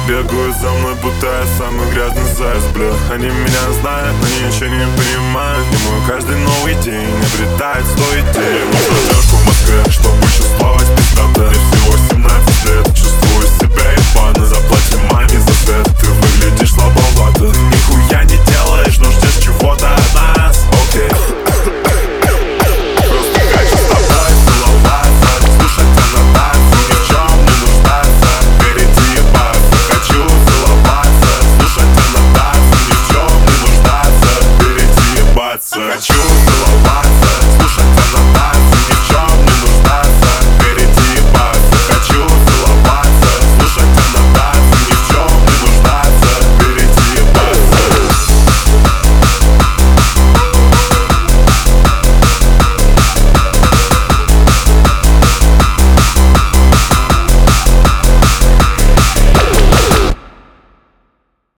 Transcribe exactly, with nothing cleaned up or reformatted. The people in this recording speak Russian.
Бегают за мной, будто я самый грязный заяц, бля. Они меня знают, но ничего не понимают. И мой каждый новый день обретает сто идей.